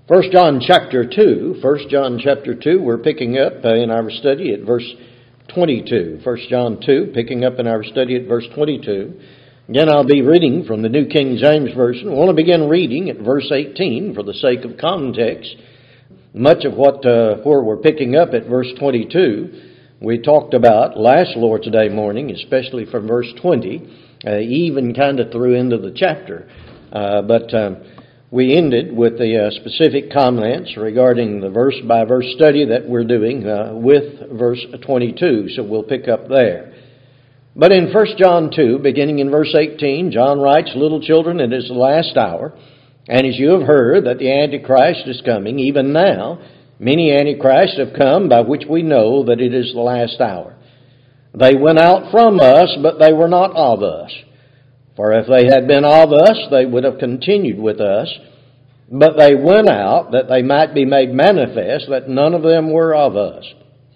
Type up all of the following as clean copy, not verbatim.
First John chapter 2. First John chapter 2, we're picking up in our study at verse 22. First John 2, picking up in our study at verse 22. Again, I'll be reading from the New King James Version. I want to begin reading at verse 18 for the sake of context. Much of where we're picking up at verse 22, we talked about last Lord's Day morning, especially from verse 20, even kind of through into the chapter. But we ended with the specific comments regarding the verse-by-verse study that we're doing with verse 22, so we'll pick up there. But in 1 John 2, beginning in verse 18, John writes, "Little children, it is the last hour, and as you have heard that the Antichrist is coming, even now many Antichrists have come, by which we know that it is the last hour. They went out from us, but they were not of us. For if they had been of us, they would have continued with us. But they went out, that they might be made manifest that none of them were of us.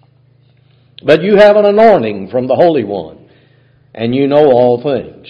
But you have an anointing from the Holy One, and you know all things.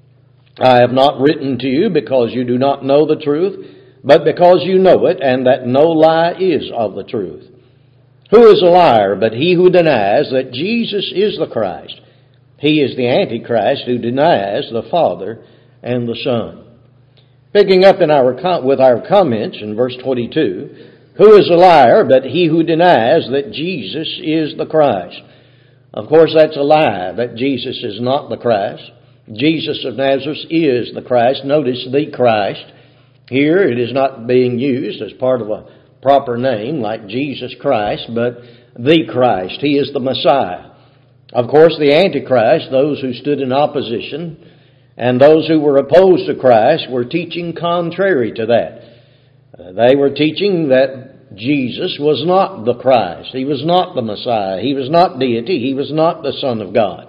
I have not written to you because you do not know the truth, but because you know it, and that no lie is of the truth. Who is a liar but he who denies that Jesus is the Christ? He is the Antichrist who denies the Father and the Son." Picking up with our comments in verse 22, who is a liar but he who denies that Jesus is the Christ? Of course, that's a lie, that Jesus is not the Christ. Jesus of Nazareth is the Christ. Notice the Christ. Here it is not being used as part of a proper name like Jesus Christ, but the Christ. He is the Messiah. Of course, the Antichrist, those who stood in opposition, and those who were opposed to Christ were teaching contrary to that. They were teaching that Jesus was not the Christ. He was not the Messiah. He was not deity. He was not the Son of God.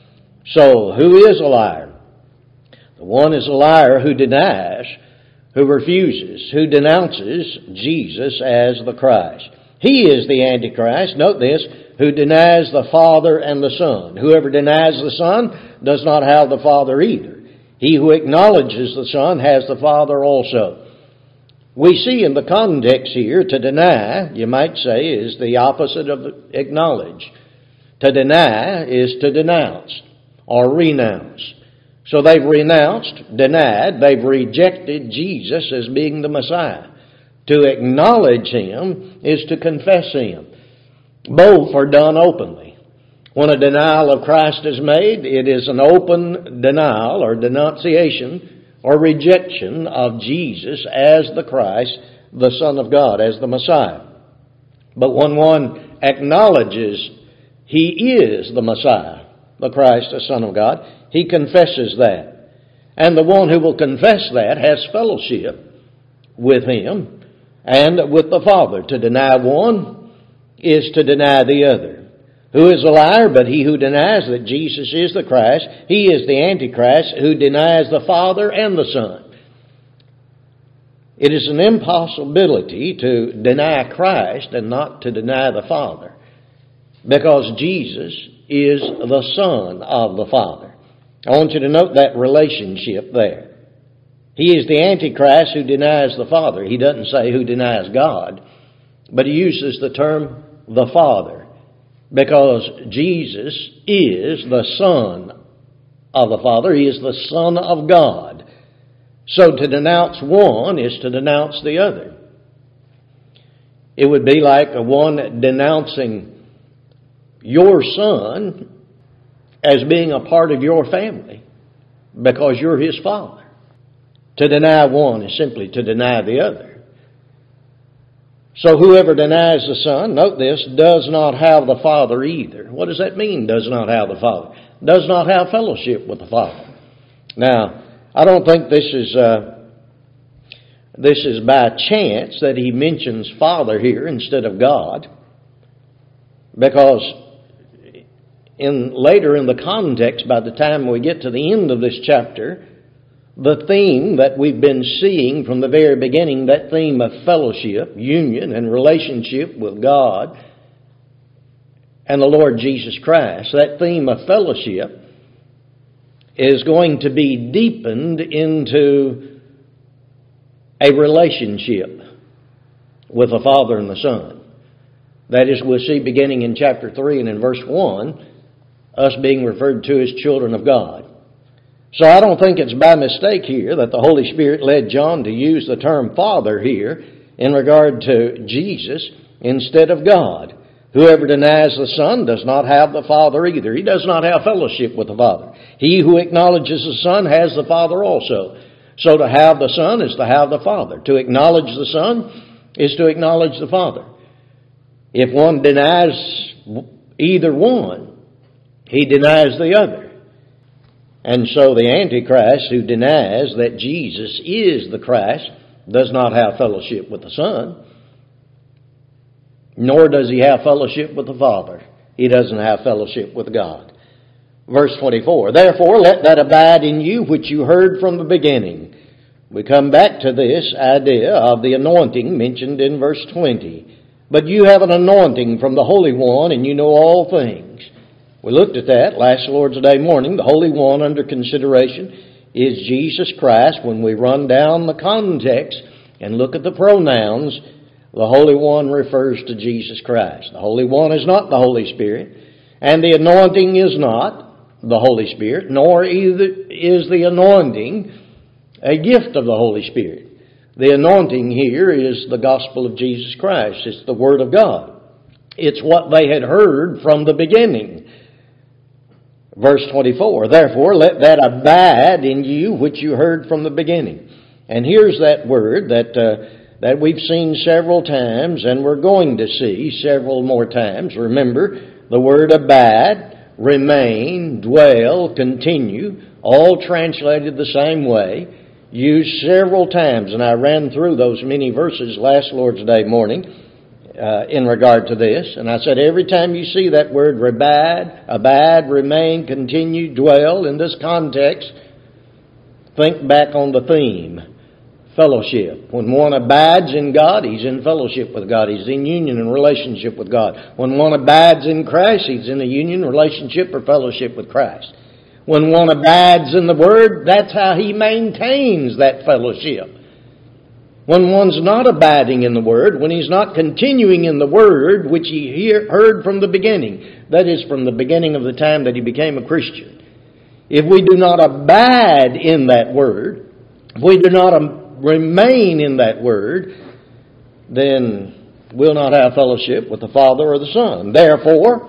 So, who is a liar? The one is a liar who denies, who refuses, who denounces Jesus as the Christ. He is the Antichrist, note this, who denies the Father and the Son. Whoever denies the Son does not have the Father either. He who acknowledges the Son has the Father also. We see in the context here, to deny, you might say, is the opposite of acknowledge. To deny is to denounce or renounce. So they've renounced, denied, they've rejected Jesus as being the Messiah. To acknowledge Him is to confess Him. Both are done openly. When a denial of Christ is made, it is an open denial or denunciation or rejection of Jesus as the Christ, the Son of God, as the Messiah. But when one acknowledges He is the Messiah, the Christ, the Son of God, he confesses that. And the one who will confess that has fellowship with Him and with the Father. To deny one is to deny the other. Who is a liar but he who denies that Jesus is the Christ? He is the Antichrist who denies the Father and the Son. It is an impossibility to deny Christ and not to deny the Father, because Jesus is the Son of the Father. I want you to note that relationship there. He is the Antichrist who denies the Father. He doesn't say who denies God, but he uses the term the Father, because Jesus is the Son of the Father. He is the Son of God. So to denounce one is to denounce the other. It would be like one denouncing your son as being a part of your family because you're his father. To deny one is simply to deny the other. So whoever denies the Son, note this, does not have the Father either. What does that mean, does not have the Father? Does not have fellowship with the Father. Now, I don't think this is by chance that he mentions Father here instead of God, because later in the context, by the time we get to the end of this chapter, the theme that we've been seeing from the very beginning, that theme of fellowship, union, and relationship with God and the Lord Jesus Christ, that theme of fellowship is going to be deepened into a relationship. with the Father and the Son. That is, we'll see beginning in chapter 3 and in verse 1, us being referred to as children of God. So I don't think it's by mistake here that the Holy Spirit led John to use the term Father here in regard to Jesus instead of God. Whoever denies the Son does not have the Father either. He does not have fellowship with the Father. He who acknowledges the Son has the Father also. So to have the Son is to have the Father. To acknowledge the Son is to acknowledge the Father. If one denies either one, he denies the other. And so the Antichrist who denies that Jesus is the Christ does not have fellowship with the Son, nor does he have fellowship with the Father. He doesn't have fellowship with God. Verse 24, therefore let that abide in you which you heard from the beginning. We come back to this idea of the anointing mentioned in verse 20. But you have an anointing from the Holy One, and you know all things. We looked at that last Lord's Day morning. The Holy One under consideration is Jesus Christ. When we run down the context and look at the pronouns, the Holy One refers to Jesus Christ. The Holy One is not the Holy Spirit, and the anointing is not the Holy Spirit, nor either is the anointing a gift of the Holy Spirit. The anointing here is the gospel of Jesus Christ. It's the Word of God. It's what they had heard from the beginning. Verse 24, therefore let that abide in you which you heard from the beginning. And here's that word that we've seen several times, and we're going to see several more times. Remember, the word abide, remain, dwell, continue, all translated the same way, used several times. And I ran through those many verses last Lord's Day morning in regard to this. And I said every time you see that word abide, remain, continue, dwell in this context, think back on the theme. Fellowship. When one abides in God, he's in fellowship with God. He's in union and relationship with God. When one abides in Christ, he's in a union, relationship, or fellowship with Christ. When one abides in the Word, that's how he maintains that fellowship. When one's not abiding in the Word, when he's not continuing in the Word, which he heard from the beginning, that is, from the beginning of the time that he became a Christian. If we do not abide in that Word, if we do not remain in that Word, then we'll not have fellowship with the Father or the Son. Therefore,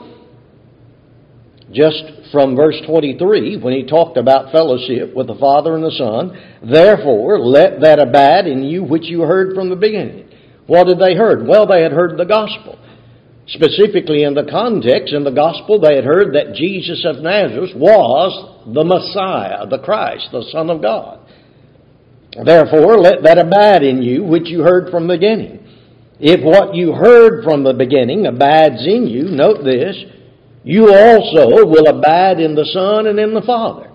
just from verse 23, when he talked about fellowship with the Father and the Son, therefore let that abide in you which you heard from the beginning. What had they heard? Well, they had heard the gospel. Specifically in the context, in the gospel, they had heard that Jesus of Nazareth was the Messiah, the Christ, the Son of God. Therefore, let that abide in you which you heard from the beginning. If what you heard from the beginning abides in you, note this, you also will abide in the Son and in the Father.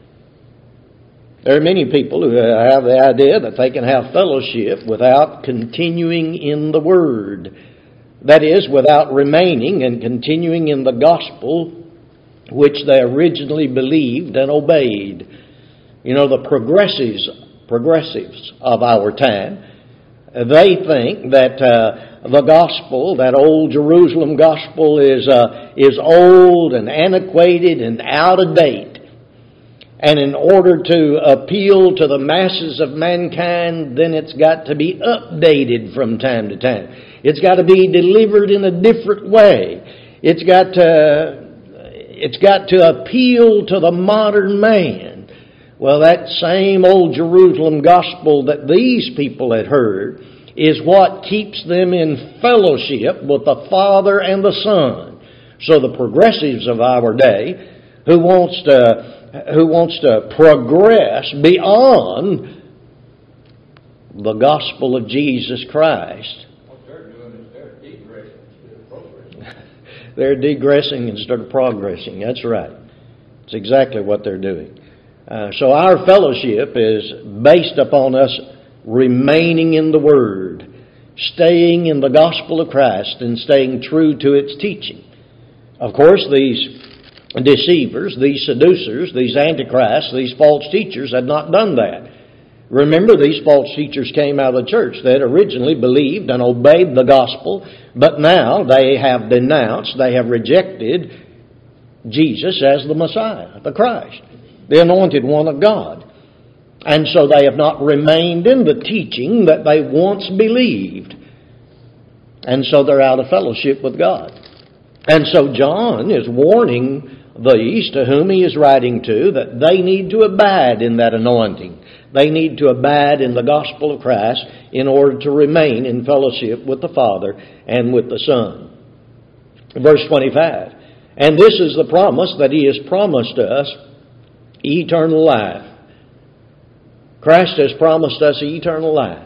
There are many people who have the idea that they can have fellowship without continuing in the Word. That is, without remaining and continuing in the gospel which they originally believed and obeyed. You know, the progressives of our time, they think that the gospel, that old Jerusalem gospel, is old and antiquated and out of date. And in order to appeal to the masses of mankind, then it's got to be updated from time to time. It's got to be delivered in a different way. It's got to appeal to the modern man. Well, that same old Jerusalem gospel that these people had heard is what keeps them in fellowship with the Father and the Son. So the progressives of our day, who wants to progress beyond the gospel of Jesus Christ, what they're doing is they're degressing instead of progressing. They're degressing instead of progressing. That's right. It's exactly what they're doing. So our fellowship is based upon us remaining in the Word, staying in the gospel of Christ, and staying true to its teaching. Of course, these deceivers, these seducers, these antichrists, these false teachers had not done that. Remember, these false teachers came out of the church that originally believed and obeyed the gospel, but now they have denounced, they have rejected Jesus as the Messiah, the Christ, the anointed one of God. And so they have not remained in the teaching that they once believed. And so they're out of fellowship with God. And so John is warning these to whom he is writing to that they need to abide in that anointing. They need to abide in the gospel of Christ in order to remain in fellowship with the Father and with the Son. Verse 25. And this is the promise that he has promised us, eternal life. Christ has promised us eternal life.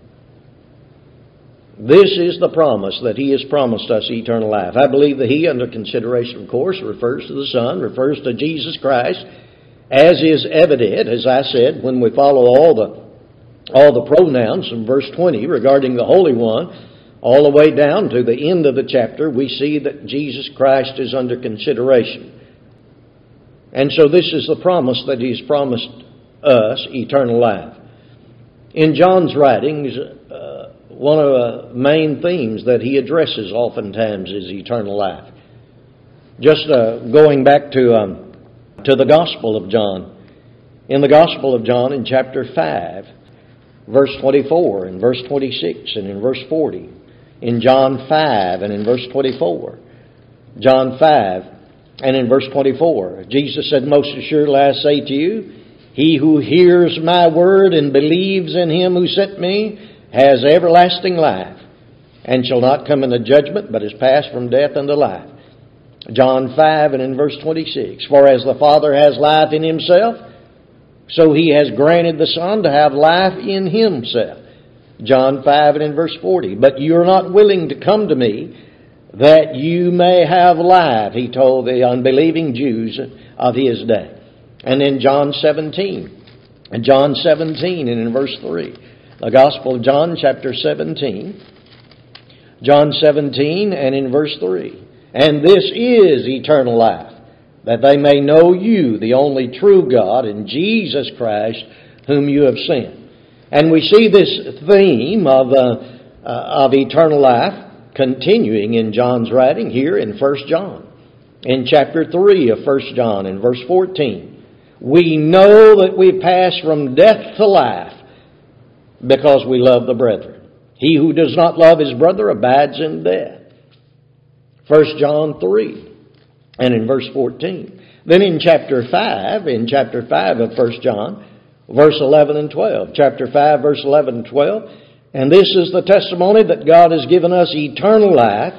This is the promise that he has promised us, eternal life. I believe that he, under consideration, of course, refers to the Son, refers to Jesus Christ, as is evident, as I said, when we follow all the pronouns from verse 20 regarding the Holy One, all the way down to the end of the chapter, we see that Jesus Christ is under consideration. And so this is the promise that he's promised us, eternal life. In John's writings, one of the main themes that he addresses oftentimes is eternal life. Just going back to the Gospel of John. In the Gospel of John, in chapter 5, verse 24, and verse 26, and in verse 40. In John 5, and in verse 24. John 5, and in verse 24. Jesus said, Most assuredly I say to you, he who hears my word and believes in him who sent me has everlasting life, and shall not come into judgment, but is passed from death unto life. John 5 and in verse 26. For as the Father has life in himself, so he has granted the Son to have life in himself. John 5 and in verse 40. But you are not willing to come to me, that you may have life, he told the unbelieving Jews of his day. And in John 17. And John 17 and in verse 3. The Gospel of John, chapter 17. John 17 and in verse 3. And this is eternal life, that they may know you, the only true God, and Jesus Christ, whom you have sent. And we see this theme of eternal life continuing in John's writing here in 1 John. In chapter 3 of 1 John, in verse 14. We know that we pass from death to life, because we love the brethren. He who does not love his brother abides in death. 1 John 3 and in verse 14. Then in chapter 5 of 1 John, verse 11 and 12. Chapter 5, verse 11 and 12. And this is the testimony that God has given us eternal life,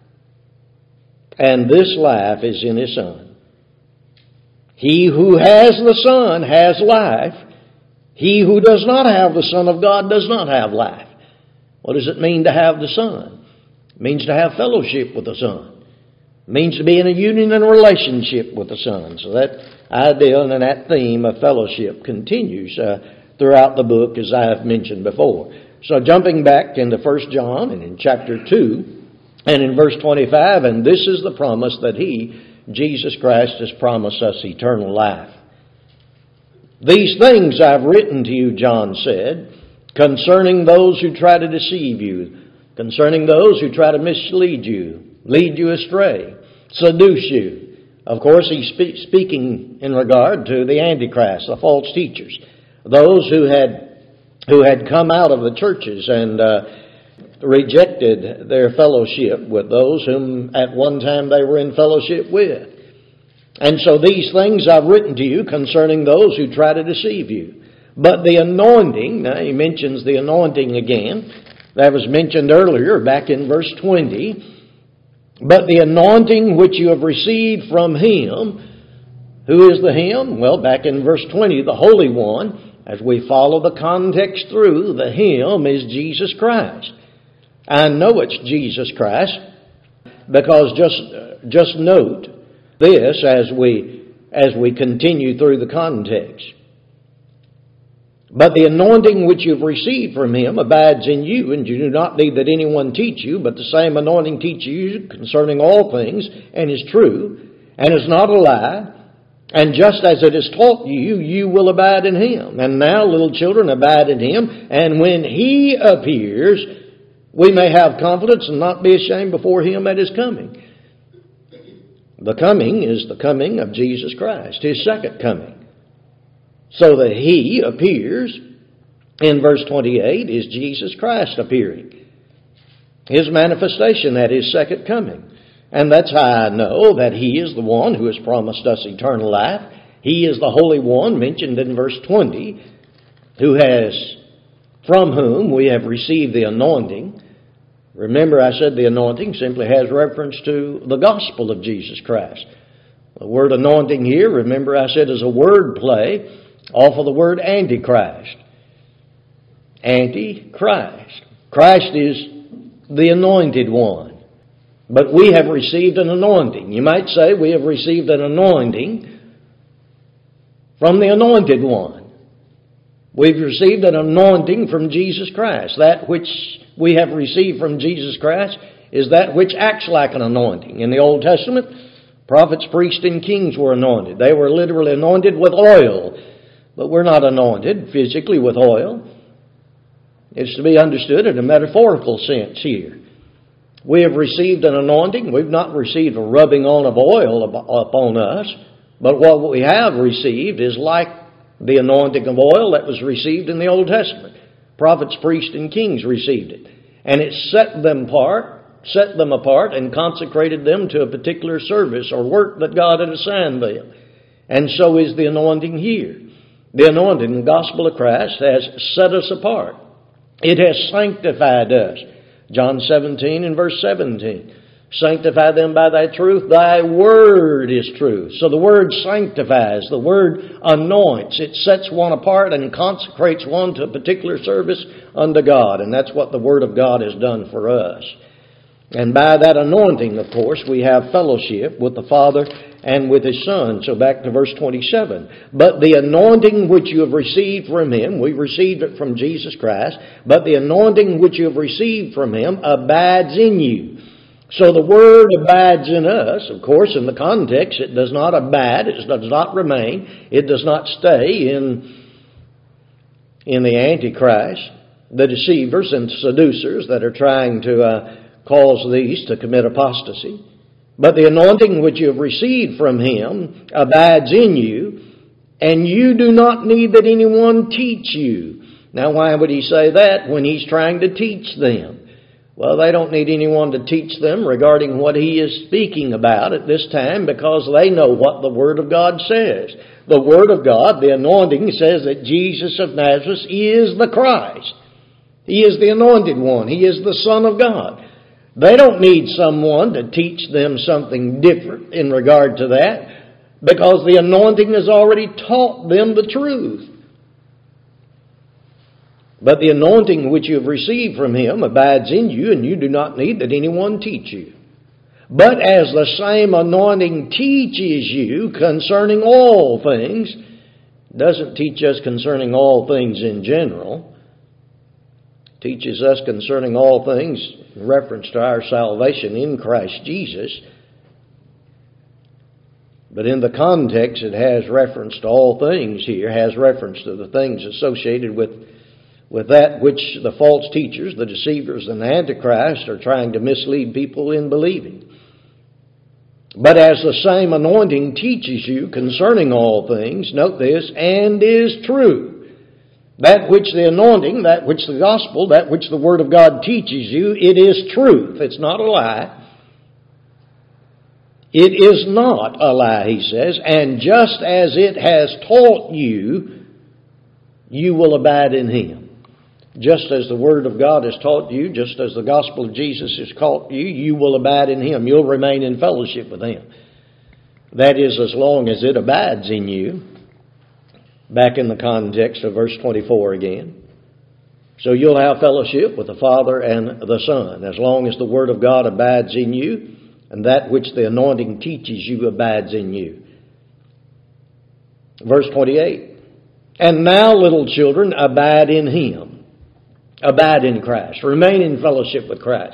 and this life is in his Son. He who has the Son has life. He who does not have the Son of God does not have life. What does it mean to have the Son? It means to have fellowship with the Son. It means to be in a union and a relationship with the Son. So that idea and that theme of fellowship continues throughout the book, as I have mentioned before. So jumping back into 1 John and in chapter 2 and in verse 25, and this is the promise that he, Jesus Christ, has promised us eternal life. These things I've written to you, John said, concerning those who try to deceive you, concerning those who try to mislead you, lead you astray, seduce you. Of course, he's speaking in regard to the Antichrist, the false teachers, those who had come out of the churches and rejected their fellowship with those whom at one time they were in fellowship with. And so these things I've written to you concerning those who try to deceive you. But the anointing, now he mentions the anointing again. That was mentioned earlier back in verse 20. But the anointing which you have received from him, who is the him? Well, back in verse 20, the Holy One, as we follow the context through, the him is Jesus Christ. I know it's Jesus Christ because just note this as we continue through the context. But the anointing which you've received from him abides in you, and you do not need that anyone teach you, but the same anointing teaches you concerning all things, and is true, and is not a lie, And just as it is taught you, you will abide in Him. And now, little children, abide in Him. And when He appears, we may have confidence and not be ashamed before Him at His coming. The coming is the coming of Jesus Christ, His second coming. So that He appears, in verse 28, is Jesus Christ appearing. His manifestation at His second coming. And that's how I know that He is the one who has promised us eternal life. He is the Holy One mentioned in verse 20, from whom we have received the anointing. Remember, I said the anointing simply has reference to the gospel of Jesus Christ. The word anointing here, remember I said, is a word play off of the word Antichrist. Antichrist. Christ is the anointed one. But we have received an anointing. You might say we have received an anointing from the anointed one. We've received an anointing from Jesus Christ. That which we have received from Jesus Christ is that which acts like an anointing. In the Old Testament, prophets, priests, and kings were anointed. They were literally anointed with oil. But we're not anointed physically with oil. It's to be understood in a metaphorical sense here. We have received an anointing. We've not received a rubbing on of oil upon us. But what we have received is like the anointing of oil that was received in the Old Testament. Prophets, priests, and kings received it. And it set them apart and consecrated them to a particular service or work that God had assigned them. And so is the anointing here. The anointing, the gospel of Christ, has set us apart. It has sanctified us. John 17 and verse 17. Sanctify them by thy truth. Thy word is truth. So the word sanctifies. The word anoints. It sets one apart and consecrates one to a particular service unto God. And that's what the word of God has done for us. And by that anointing, of course, we have fellowship with the Father and with His Son. So back to verse 27. But the anointing which you have received from Him, we received it from Jesus Christ, but the anointing which you have received from Him abides in you. So the Word abides in us. Of course, in the context, it does not abide, it does not remain, it does not stay in the Antichrist, the deceivers and seducers that are trying to cause these to commit apostasy. But the anointing which you have received from Him abides in you, and you do not need that anyone teach you. Now, why would He say that when He's trying to teach them? Well, they don't need anyone to teach them regarding what He is speaking about at this time because they know what the Word of God says. The Word of God, the anointing, says that Jesus of Nazareth is the Christ. He is the anointed one. He is the Son of God. They don't need someone to teach them something different in regard to that because the anointing has already taught them the truth. But the anointing which you have received from Him abides in you, and you do not need that anyone teach you. But as the same anointing teaches you concerning all things, doesn't teach us concerning all things in general, teaches us concerning all things in reference to our salvation in Christ Jesus. But in the context, it has reference to all things here, has reference to the things associated with that which the false teachers, the deceivers, and the Antichrist are trying to mislead people in believing. But as the same anointing teaches you concerning all things, note this, and is true. That which the anointing, that which the gospel, that which the Word of God teaches you, it is truth. It's not a lie. It is not a lie, he says, and just as it has taught you, you will abide in Him. Just as the Word of God has taught you, just as the gospel of Jesus has taught you, you will abide in Him. You'll remain in fellowship with Him. That is, as long as it abides in you. Back in the context of verse 24 again. So you'll have fellowship with the Father and the Son, as long as the Word of God abides in you, and that which the anointing teaches you abides in you. Verse 28. And now, little children, abide in Him. Abide in Christ. Remain in fellowship with Christ.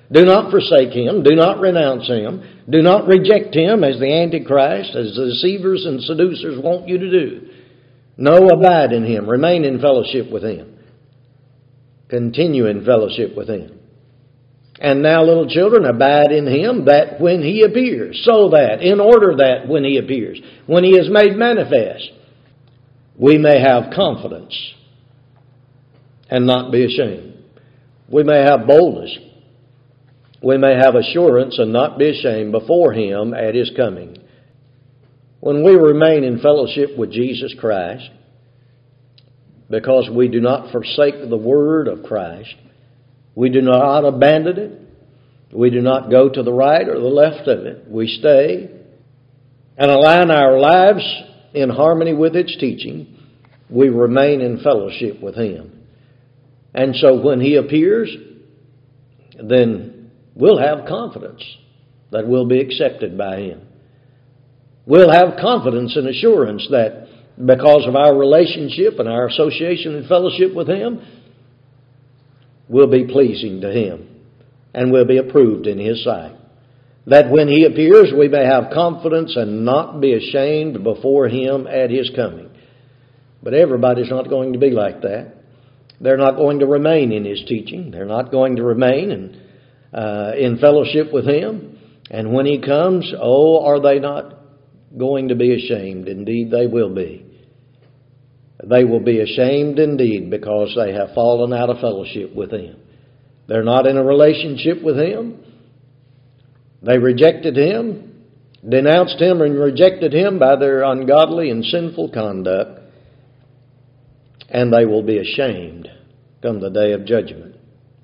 Do not forsake him. Do not renounce him. Do not reject him as the Antichrist, as the deceivers and seducers want you to do. No, abide in him. Remain in fellowship with him. Continue in fellowship with him. And now, little children, abide in him, that when he appears, so that, in order that when he appears, when he is made manifest, we may have confidence and not be ashamed. We may have boldness. We may have assurance and not be ashamed before him at his coming. When we remain in fellowship with Jesus Christ, because we do not forsake the word of Christ, we do not abandon it, we do not go to the right or the left of it. We stay and align our lives in harmony with its teaching. We remain in fellowship with him. And so when he appears, then we'll have confidence that we'll be accepted by him. We'll have confidence and assurance that because of our relationship and our association and fellowship with him, we'll be pleasing to him and we'll be approved in his sight. That when he appears, we may have confidence and not be ashamed before him at his coming. But everybody's not going to be like that. They're not going to remain in his teaching. They're not going to remain in fellowship with him. And when he comes, are they not going to be ashamed? Indeed, they will be. They will be ashamed indeed because they have fallen out of fellowship with him. They're not in a relationship with him. They rejected him, denounced him and rejected him by their ungodly and sinful conduct. And they will be ashamed come the day of judgment.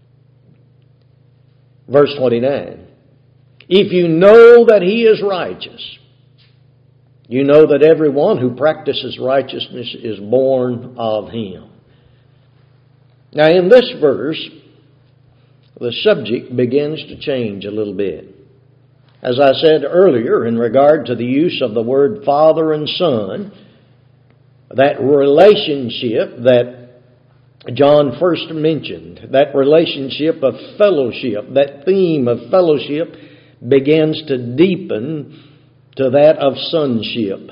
Verse 29. If you know that he is righteous, you know that everyone who practices righteousness is born of him. Now in this verse, the subject begins to change a little bit. As I said earlier, in regard to the use of the word Father and Son, that relationship that John first mentioned, that relationship of fellowship, that theme of fellowship begins to deepen to that of sonship.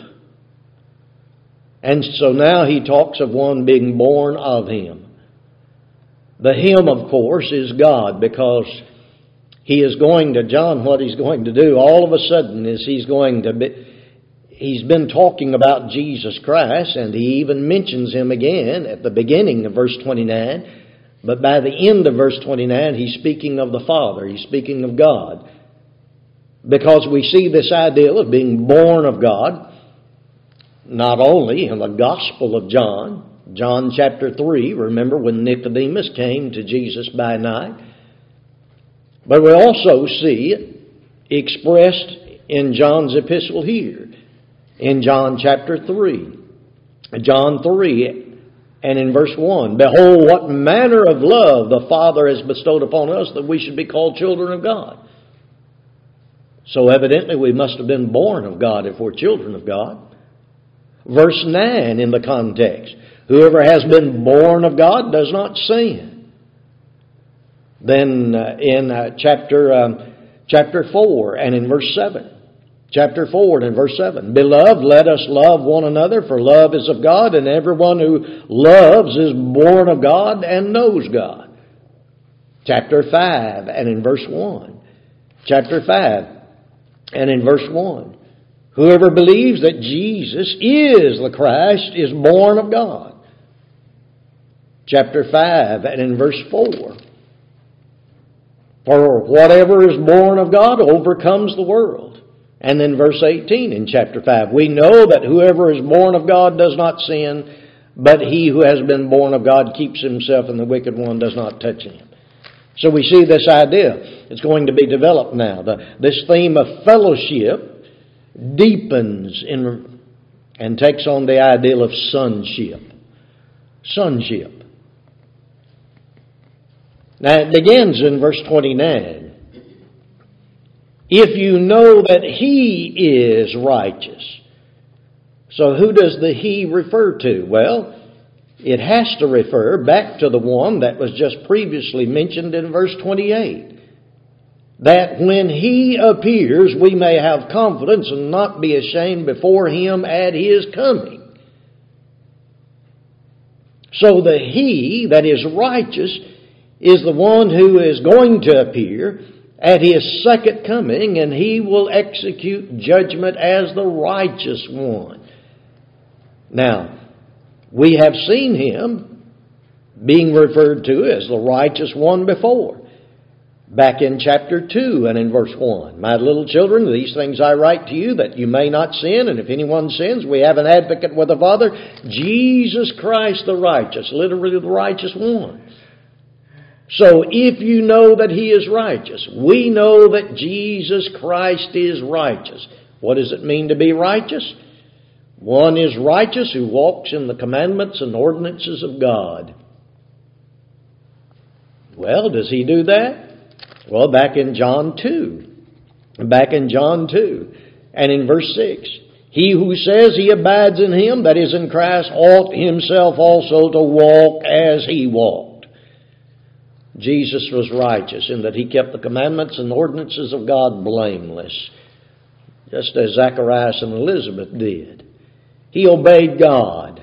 And so now he talks of one being born of him. The him, of course, is God, because he is going to, John, what he's going to do all of a sudden is he's been talking about Jesus Christ, and he even mentions him again at the beginning of verse 29. But by the end of verse 29, he's speaking of the Father. He's speaking of God. Because we see this ideal of being born of God, not only in the Gospel of John chapter 3, remember when Nicodemus came to Jesus by night. But we also see it expressed in John's epistle here, in John chapter 3. John 3 and in verse 1, behold, what manner of love the Father has bestowed upon us that we should be called children of God. So evidently we must have been born of God if we're children of God. Verse 9 in the context, whoever has been born of God does not sin. Then in chapter 4 and in verse 7, chapter 4 and in verse 7, beloved, let us love one another, for love is of God, and everyone who loves is born of God and knows God. Chapter 5 and in verse 1, chapter 5 and in verse 1, whoever believes that Jesus is the Christ is born of God. Chapter 5 and in verse 4, for whatever is born of God overcomes the world. And then verse 18 in chapter 5, we know that whoever is born of God does not sin, but he who has been born of God keeps himself, and the wicked one does not touch him. So we see this idea. It's going to be developed now. This theme of fellowship deepens and takes on the ideal of sonship. Sonship. Now it begins in verse 29. If you know that he is righteous. So who does the he refer to? Well, it has to refer back to the one that was just previously mentioned in verse 28. that when He appears, we may have confidence and not be ashamed before Him at His coming. So the He that is righteous is the one who is going to appear at His second coming, and He will execute judgment as the righteous one. Now, we have seen Him being referred to as the righteous one before. Back in chapter 2 and in verse 1. My little children, these things I write to you that you may not sin, and if anyone sins, we have an advocate with the Father, Jesus Christ the righteous, literally the righteous one. So if you know that He is righteous, we know that Jesus Christ is righteous. What does it mean to be righteous? One is righteous who walks in the commandments and ordinances of God. Well, does he do that? Well, back in John 2, and in verse 6, he who says he abides in Him, that is in Christ, ought himself also to walk as He walked. Jesus was righteous in that He kept the commandments and ordinances of God blameless, just as Zacharias and Elizabeth did. He obeyed God.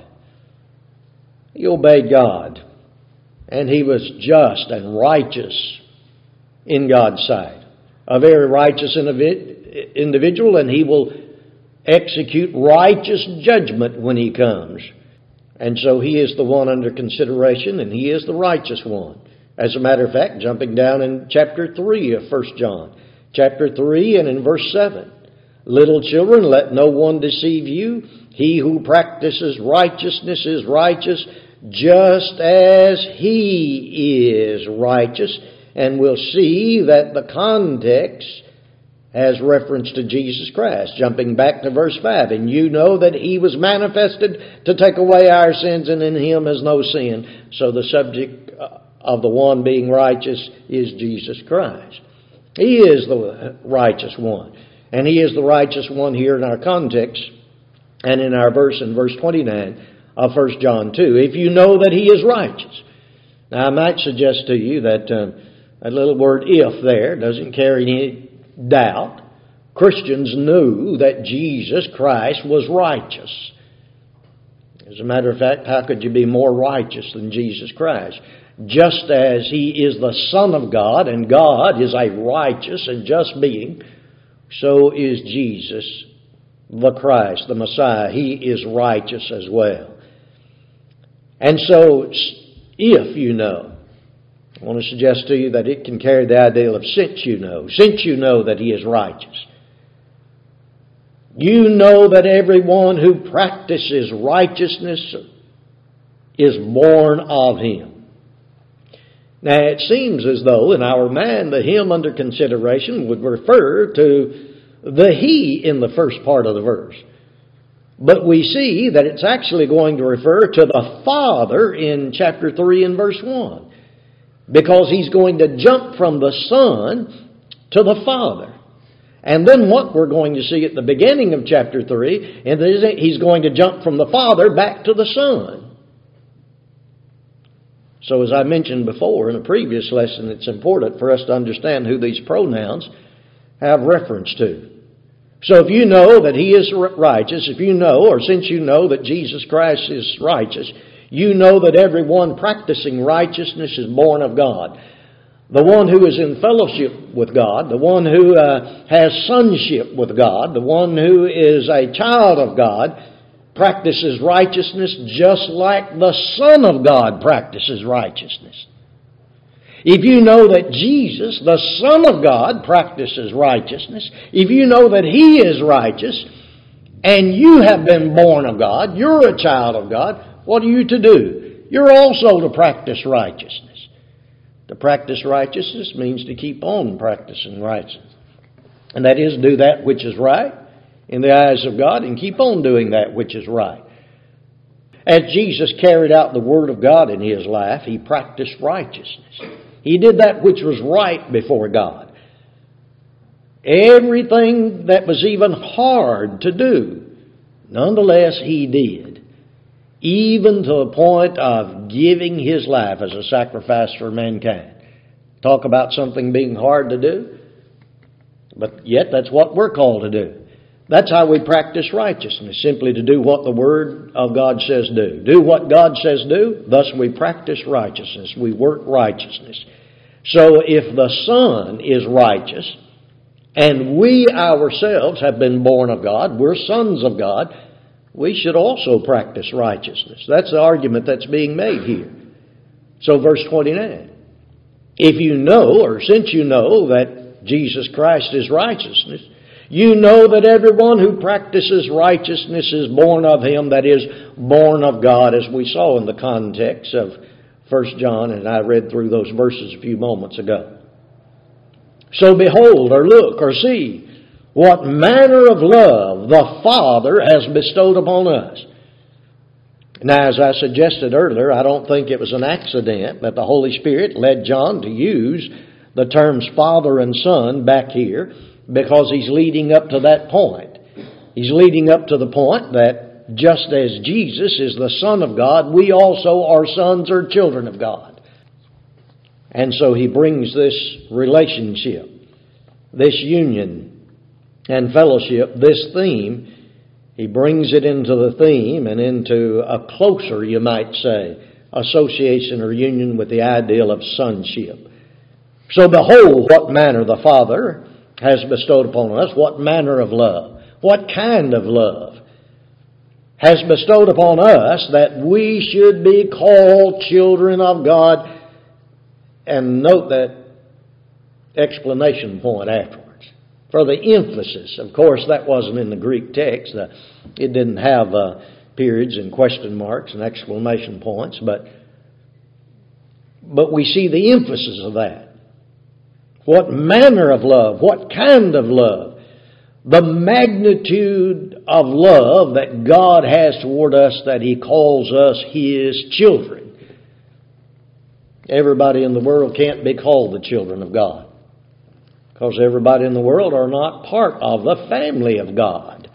And He was just and righteous in God's sight. A very righteous individual, and He will execute righteous judgment when He comes. And so He is the one under consideration, and He is the righteous one. As a matter of fact, jumping down in chapter 3 of 1 John, chapter 3 and in verse 7, little children, let no one deceive you. He who practices righteousness is righteous, just as He is righteous. And we'll see that the context has reference to Jesus Christ. Jumping back to verse 5, and you know that He was manifested to take away our sins, and in Him is no sin. So the subject of the one being righteous is Jesus Christ. He is the righteous one. And He is the righteous one here in our context and in our verse in verse 29 of 1 John 2. If you know that He is righteous. Now I might suggest to you that that little word if there doesn't carry any doubt. Christians knew that Jesus Christ was righteous. As a matter of fact, how could you be more righteous than Jesus Christ? Just as He is the Son of God, and God is a righteous and just being, so is Jesus the Christ, the Messiah. He is righteous as well. And so, if you know, I want to suggest to you that it can carry the idea of since you know that He is righteous. You know that everyone who practices righteousness is born of Him. Now it seems as though in our mind the Him under consideration would refer to the He in the first part of the verse. But we see that it's actually going to refer to the Father in chapter 3 and verse 1. Because He's going to jump from the Son to the Father. And then what we're going to see at the beginning of chapter 3, is He's going to jump from the Father back to the Son. So as I mentioned before in a previous lesson, it's important for us to understand who these pronouns have reference to. So if you know that He is righteous, if you know, or since you know that Jesus Christ is righteous, you know that everyone practicing righteousness is born of God. The one who is in fellowship with God, the one who has sonship with God, the one who is a child of God, practices righteousness just like the Son of God practices righteousness. If you know that Jesus, the Son of God, practices righteousness, if you know that He is righteous, and you have been born of God, you're a child of God, what are you to do? You're also to practice righteousness. To practice righteousness means to keep on practicing righteousness. And that is, do that which is right in the eyes of God and keep on doing that which is right. As Jesus carried out the Word of God in His life, He practiced righteousness. He did that which was right before God. Everything that was even hard to do, nonetheless He did. Even to the point of giving His life as a sacrifice for mankind. Talk about something being hard to do. But yet that's what we're called to do. That's how we practice righteousness, simply to do what the Word of God says do. Do what God says do, thus we practice righteousness. We work righteousness. So if the Son is righteous, and we ourselves have been born of God, we're sons of God, we should also practice righteousness. That's the argument that's being made here. So verse 29. If you know, or since you know that Jesus Christ is righteousness, you know that everyone who practices righteousness is born of Him, that is, born of God, as we saw in the context of 1 John, and I read through those verses a few moments ago. So behold, or look, or see, what manner of love the Father has bestowed upon us. Now, as I suggested earlier, I don't think it was an accident that the Holy Spirit led John to use the terms Father and Son back here, because he's leading up to that point. He's leading up to the point that just as Jesus is the Son of God, we also are sons or children of God. And so he brings this relationship, this union and fellowship, this theme, he brings it into the theme and into a closer, you might say, association or union with the ideal of sonship. So behold what manner the Father has bestowed upon us, what manner of love, what kind of love has bestowed upon us that we should be called children of God. And note that explanation point afterwards. For the emphasis, of course, that wasn't in the Greek text. It didn't have periods and question marks and exclamation points, but we see the emphasis of that. What manner of love, what kind of love, the magnitude of love that God has toward us, that He calls us His children. Everybody in the world can't be called the children of God, because everybody in the world are not part of the family of God.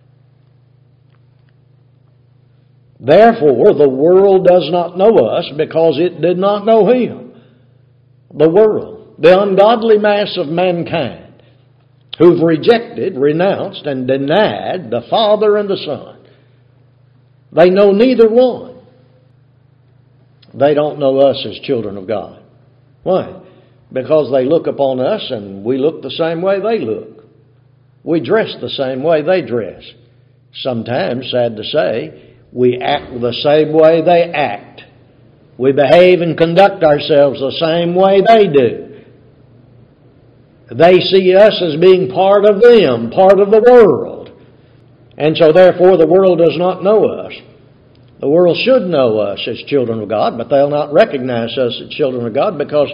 Therefore, the world does not know us because it did not know Him. The world, the ungodly mass of mankind, who've rejected, renounced, and denied the Father and the Son. They know neither one. They don't know us as children of God. Why? Because they look upon us and we look the same way they look. We dress the same way they dress. Sometimes, sad to say, we act the same way they act. We behave and conduct ourselves the same way they do. They see us as being part of them, part of the world. And so therefore the world does not know us. The world should know us as children of God, but they'll not recognize us as children of God, because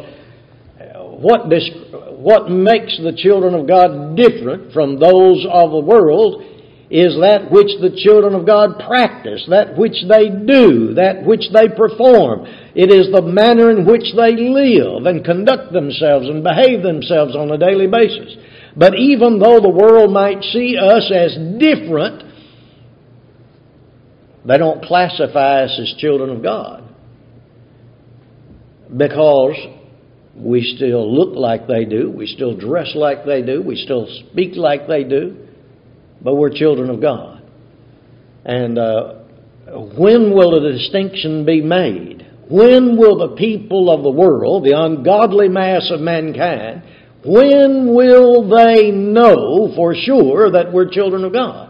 what makes the children of God different from those of the world is that which the children of God practice, that which they do, that which they perform. It is the manner in which they live and conduct themselves and behave themselves on a daily basis. But even though the world might see us as different, they don't classify us as children of God, because we still look like they do, we still dress like they do, we still speak like they do, but we're children of God. And when will a distinction be made? When will the people of the world, the ungodly mass of mankind, when will they know for sure that we're children of God?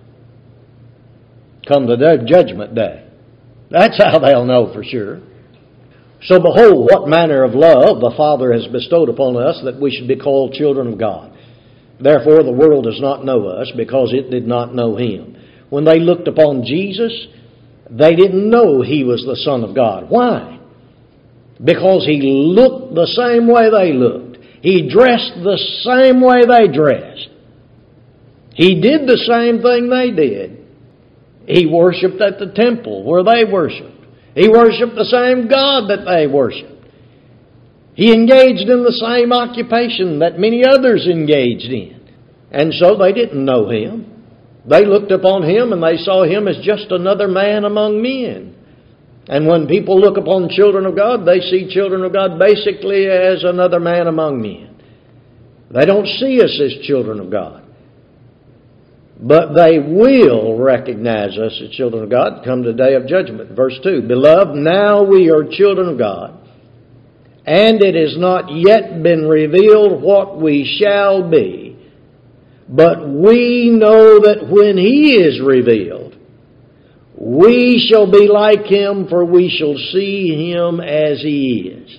Come to the judgment day. That's how they'll know for sure. So behold, what manner of love the Father has bestowed upon us, that we should be called children of God. Therefore the world does not know us, because it did not know Him. When they looked upon Jesus, they didn't know He was the Son of God. Why? Because He looked the same way they looked. He dressed the same way they dressed. He did the same thing they did. He worshiped at the temple where they worshiped. He worshiped the same God that they worshiped. He engaged in the same occupation that many others engaged in. And so they didn't know Him. They looked upon Him and they saw Him as just another man among men. And when people look upon children of God, they see children of God basically as another man among men. They don't see us as children of God. But they will recognize us as children of God come the day of judgment. Verse 2, Beloved, now we are children of God, and it has not yet been revealed what we shall be. But we know that when He is revealed, we shall be like Him, for we shall see Him as He is.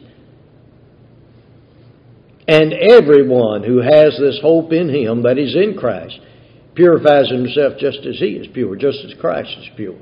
And everyone who has this hope in Him, that is in Christ, purifies himself just as He is pure, just as Christ is pure.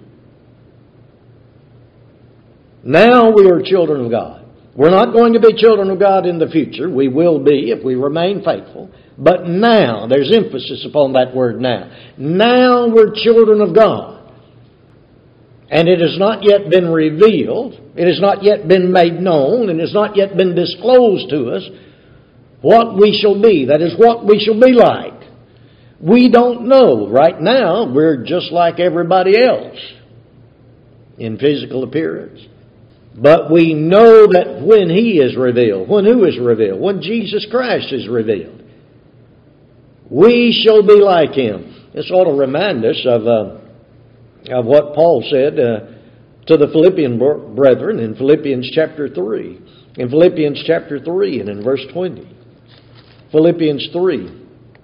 Now we are children of God. We're not going to be children of God in the future. We will be if we remain faithful. But now, there's emphasis upon that word now. Now we're children of God. And it has not yet been revealed. It has not yet been made known. And it has not yet been disclosed to us what we shall be. That is, what we shall be like. We don't know. Right now, we're just like everybody else in physical appearance. But we know that when He is revealed, when who is revealed? When Jesus Christ is revealed, we shall be like Him. This ought to remind us of what Paul said to the Philippian brethren in Philippians chapter 3. In Philippians chapter 3 and in verse 20. Philippians 3.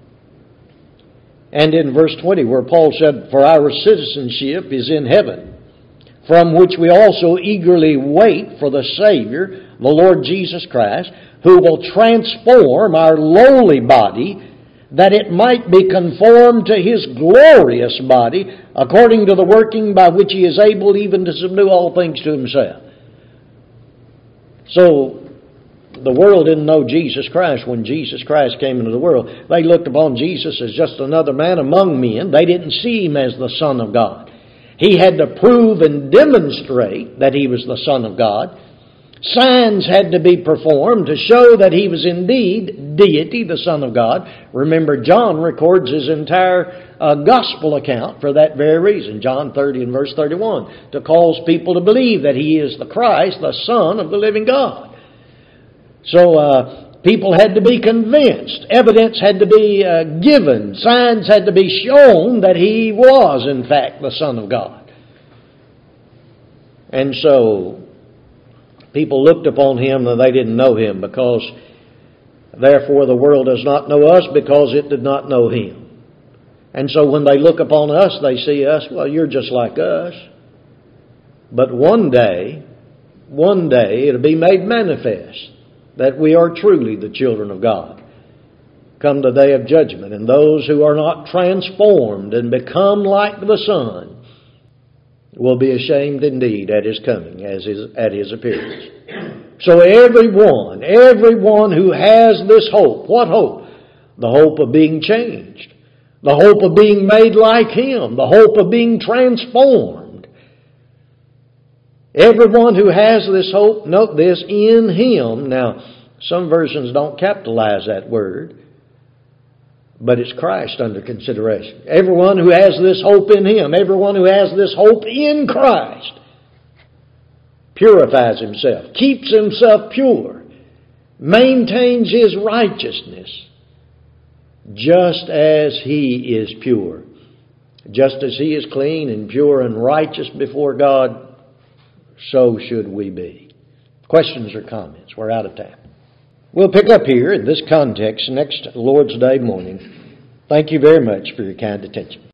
And in verse 20 where Paul said, For our citizenship is in heaven, from which we also eagerly wait for the Savior, the Lord Jesus Christ, who will transform our lowly body, that it might be conformed to His glorious body, according to the working by which He is able even to subdue all things to Himself. So, the world didn't know Jesus Christ when Jesus Christ came into the world. They looked upon Jesus as just another man among men. They didn't see Him as the Son of God. He had to prove and demonstrate that He was the Son of God. Signs had to be performed to show that He was indeed deity, the Son of God. Remember, John records his entire gospel account for that very reason. John 30 and verse 31. To cause people to believe that He is the Christ, the Son of the living God. So people had to be convinced. Evidence had to be given. Signs had to be shown that He was, in fact, the Son of God. And so people looked upon Him and they didn't know Him, because therefore the world does not know us because it did not know Him. And so when they look upon us, they see us, well, you're just like us. But one day it'll be made manifest that we are truly the children of God. Come the day of judgment, and those who are not transformed and become like the Son will be ashamed indeed at His coming, at His appearance. So everyone who has this hope, what hope? The hope of being changed. The hope of being made like Him. The hope of being transformed. Everyone who has this hope, note this, in Him. Now, some versions don't capitalize that word, but it's Christ under consideration. Everyone who has this hope in Him, everyone who has this hope in Christ, purifies himself, keeps himself pure, maintains his righteousness, just as He is pure. Just as He is clean and pure and righteous before God, so should we be. Questions or comments? We're out of time. We'll pick up here in this context next Lord's Day morning. Thank you very much for your kind attention.